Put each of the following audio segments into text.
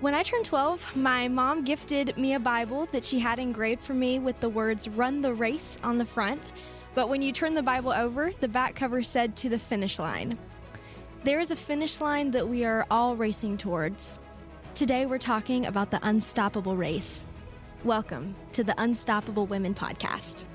When I turned 12, my mom gifted me a Bible that she had engraved for me with the words "Run the Race" on the front. But when you turn the Bible over, the back cover said "To the finish line." There is a finish line that we are all racing towards. Today we're talking about the unstoppable race. Welcome to the Unstoppable Women Podcast.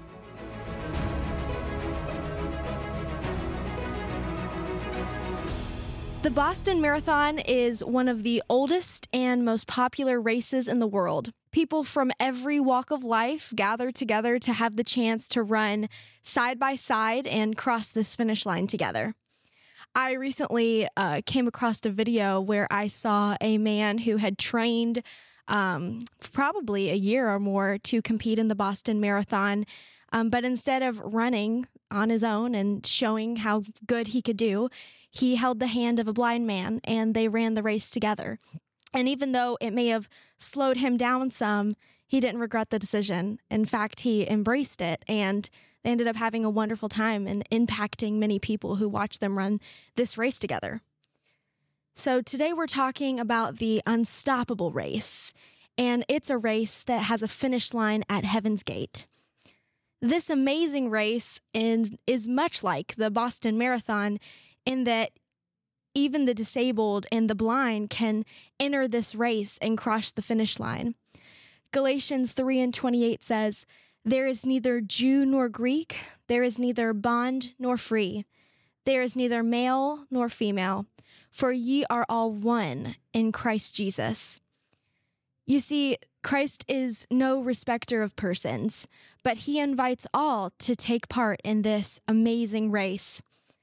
The Boston Marathon is one of the oldest and most popular races in the world. People from every walk of life gather together to have the chance to run side by side and cross this finish line together. I recently came across a video where I saw a man who had trained probably a year or more to compete in the Boston Marathon, but instead of running on his own and showing how good he could do, he held the hand of a blind man and they ran the race together. And even though it may have slowed him down some, he didn't regret the decision. In fact, he embraced it, and they ended up having a wonderful time and impacting many people who watched them run this race together. So today we're talking about the unstoppable race, and it's a race that has a finish line at Heaven's Gate. This amazing race is much like the Boston Marathon in that even the disabled and the blind can enter this race and cross the finish line. Galatians 3:28 says, "There is neither Jew nor Greek, there is neither bond nor free, there is neither male nor female, for ye are all one in Christ Jesus." You see, Christ is no respecter of persons, but he invites all to take part in this amazing race.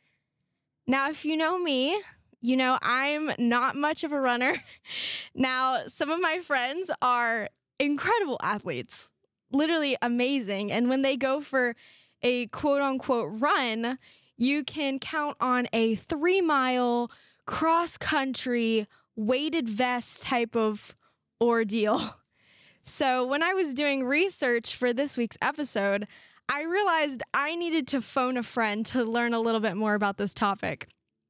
Now, if you know me, you know I'm not much of a runner. Now, some of my friends are incredible athletes, literally amazing. And when they go for a quote-unquote run, you can count on a 3-mile cross-country weighted vest type of ordeal. So when I was doing research for this week's episode, I realized I needed to phone a friend to learn a little bit more about this topic.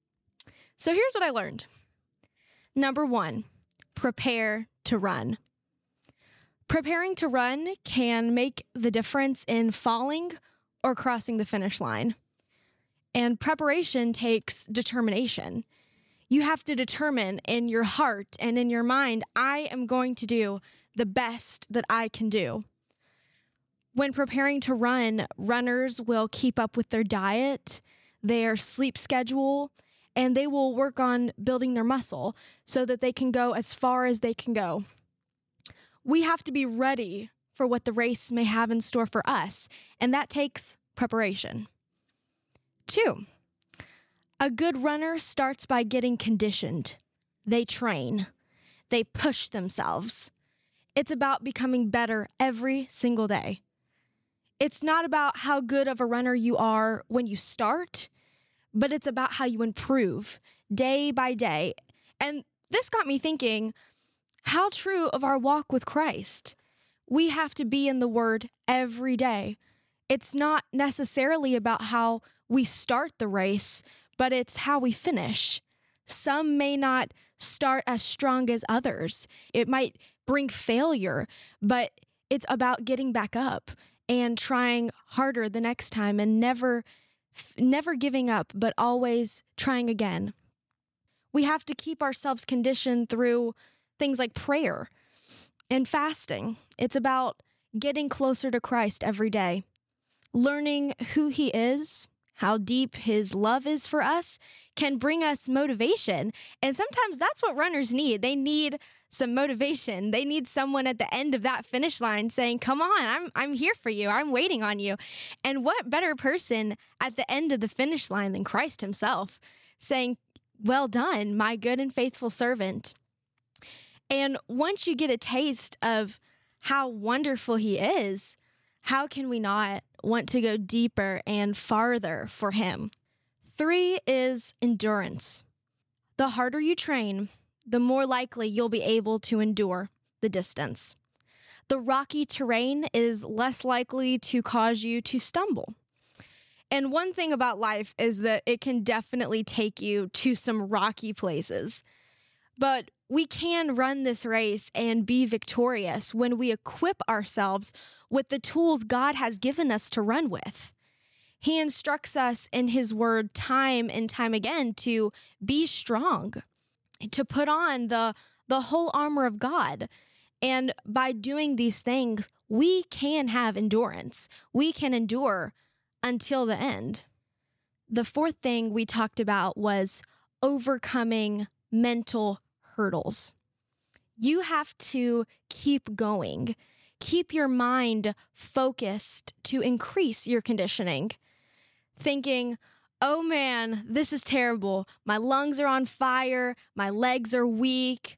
So here's what I learned. Number 1, prepare to run. Preparing to run can make the difference in falling or crossing the finish line. And preparation takes determination. You have to determine in your heart and in your mind, I am going to do the best that I can do. When preparing to run, runners will keep up with their diet, their sleep schedule, and they will work on building their muscle so that they can go as far as they can go. We have to be ready for what the race may have in store for us, and that takes preparation. 2, a good runner starts by getting conditioned. They train. They push themselves. It's about becoming better every single day. It's not about how good of a runner you are when you start, but it's about how you improve day by day. And this got me thinking, how true of our walk with Christ. We have to be in the Word every day. It's not necessarily about how we start the race, but it's how we finish. Some may not start as strong as others. It might bring failure, but it's about getting back up and trying harder the next time and never giving up, but always trying again. We have to keep ourselves conditioned through things like prayer and fasting. It's about getting closer to Christ every day, learning who he is, how deep his love is for us can bring us motivation. And sometimes that's what runners need. They need some motivation. They need someone at the end of that finish line saying, "Come on, I'm here for you. I'm waiting on you." And what better person at the end of the finish line than Christ himself saying, "Well done, my good and faithful servant." And once you get a taste of how wonderful he is, how can we not want to go deeper and farther for him? 3 is endurance. The harder you train, the more likely you'll be able to endure the distance. The rocky terrain is less likely to cause you to stumble. And one thing about life is that it can definitely take you to some rocky places. But We can run this race and be victorious when we equip ourselves with the tools God has given us to run with. He instructs us in his word time and time again to be strong, to put on the whole armor of God. And by doing these things, we can have endurance. We can endure until the end. The fourth thing we talked about was overcoming mental hurdles. You have to keep going. Keep your mind focused to increase your conditioning. Thinking, oh man, this is terrible. My lungs are on fire. My legs are weak.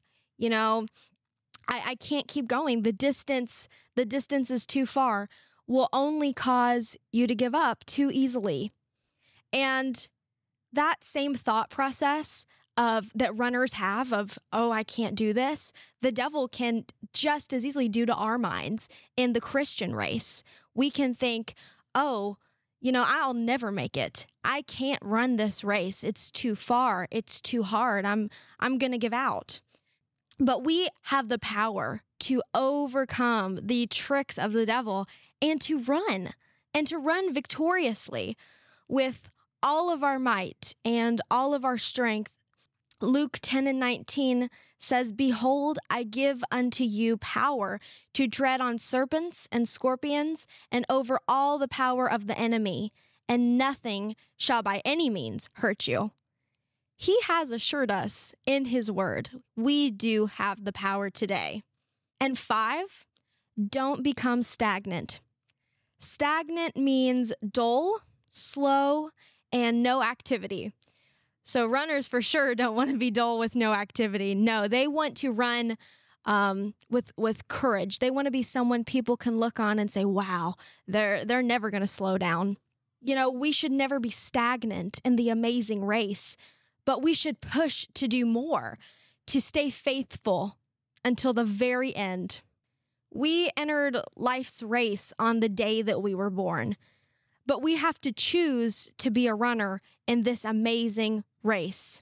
I can't keep going. The distance is too far, will only cause you to give up too easily. And that same thought process that runners have of, oh, I can't do this, the devil can just as easily do to our minds in the Christian race. We can think, oh, I'll never make it. I can't run this race. It's too far. It's too hard. I'm going to give out. But we have the power to overcome the tricks of the devil and to run victoriously with all of our might and all of our strength. Luke 10:19 says, "Behold, I give unto you power to tread on serpents and scorpions and over all the power of the enemy, and nothing shall by any means hurt you." He has assured us in his word. We do have the power today. And 5, don't become stagnant. Stagnant means dull, slow, and no activity. So runners for sure don't want to be dull with no activity. No, they want to run with courage. They want to be someone people can look on and say, wow, they're never going to slow down. We should never be stagnant in the amazing race, but we should push to do more, to stay faithful until the very end. We entered life's race on the day that we were born, but we have to choose to be a runner in this amazing race.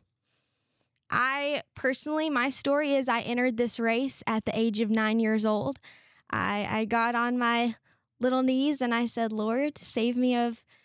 My story is I entered this race at the age of 9 years old. I got on my little knees and I said, Lord, save me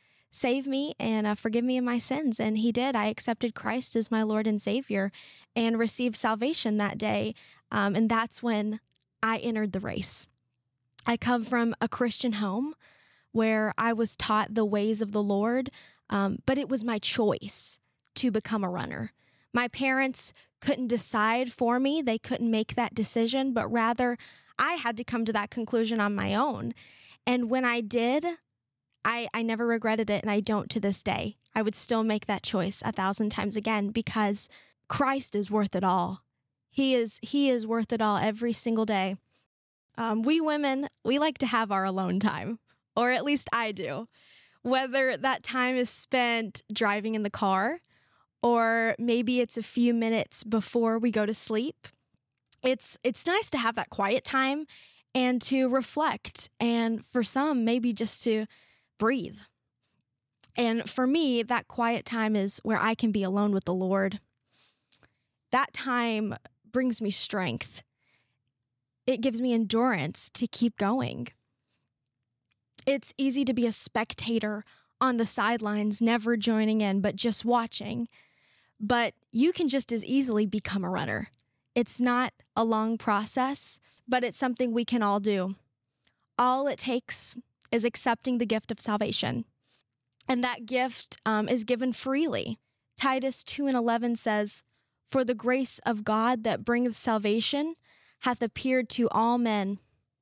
and forgive me of my sins. And he did. I accepted Christ as my Lord and Savior and received salvation that day. And that's when I entered the race. I come from a Christian home where I was taught the ways of the Lord, but it was my choice to become a runner. My parents couldn't decide for me. They couldn't make that decision, but rather I had to come to that conclusion on my own. And when I did, I never regretted it, and I don't to this day. I would still make that choice 1,000 times again because Christ is worth it all. He is worth it all every single day. We women, we like to have our alone time, or at least I do. Whether that time is spent driving in the car, or maybe it's a few minutes before we go to sleep. It's nice to have that quiet time and to reflect, and for some, maybe just to breathe. And for me, that quiet time is where I can be alone with the Lord. That time brings me strength. It gives me endurance to keep going. It's easy to be a spectator on the sidelines, never joining in, but just watching. But you can just as easily become a runner. It's not a long process, but it's something we can all do. All it takes is accepting the gift of salvation. And that gift is given freely. Titus 2:11 says, "For the grace of God that bringeth salvation hath appeared to all men."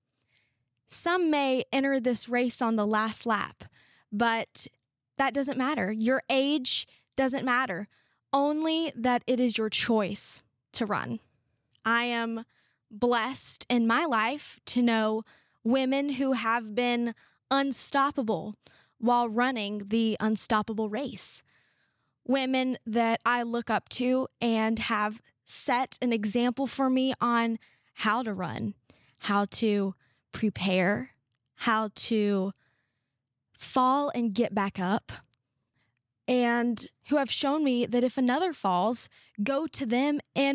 Some may enter this race on the last lap, but that doesn't matter. Your age doesn't matter. Only that it is your choice to run. I am blessed in my life to know women who have been unstoppable while running the unstoppable race. Women that I look up to and have set an example for me on how to run, how to prepare, how to fall and get back up, and who have shown me that if another falls, go to them and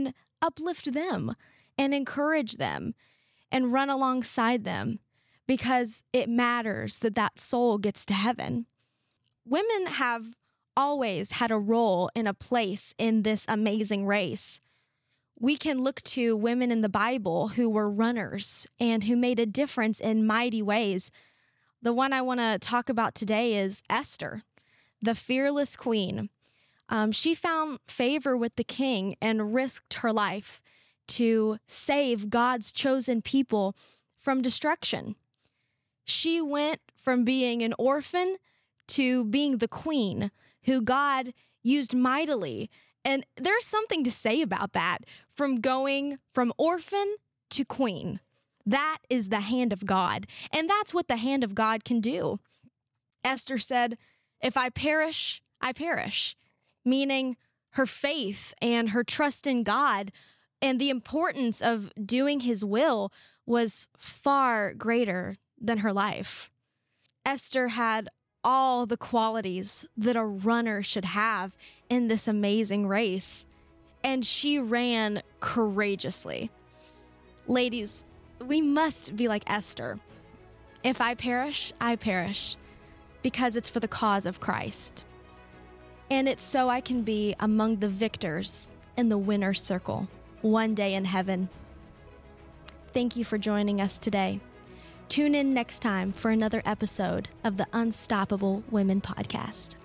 uplift them and encourage them and run alongside them, because it matters that that soul gets to heaven. Women have always had a role and a place in this amazing race. We can look to women in the Bible who were runners and who made a difference in mighty ways. The one I want to talk about today is Esther, the fearless queen. She found favor with the king and risked her life to save God's chosen people from destruction. She went from being an orphan to being the queen who God used mightily. And there's something to say about that, from going from orphan to queen. That is the hand of God. And that's what the hand of God can do. Esther said, "If I perish, I perish," meaning her faith and her trust in God and the importance of doing his will was far greater than her life. Esther had all the qualities that a runner should have in this amazing race, and she ran courageously. Ladies, we must be like Esther. If I perish, I perish, because it's for the cause of Christ. And it's so I can be among the victors in the winner's circle one day in heaven. Thank you for joining us today. Tune in next time for another episode of the Unstoppable Women Podcast.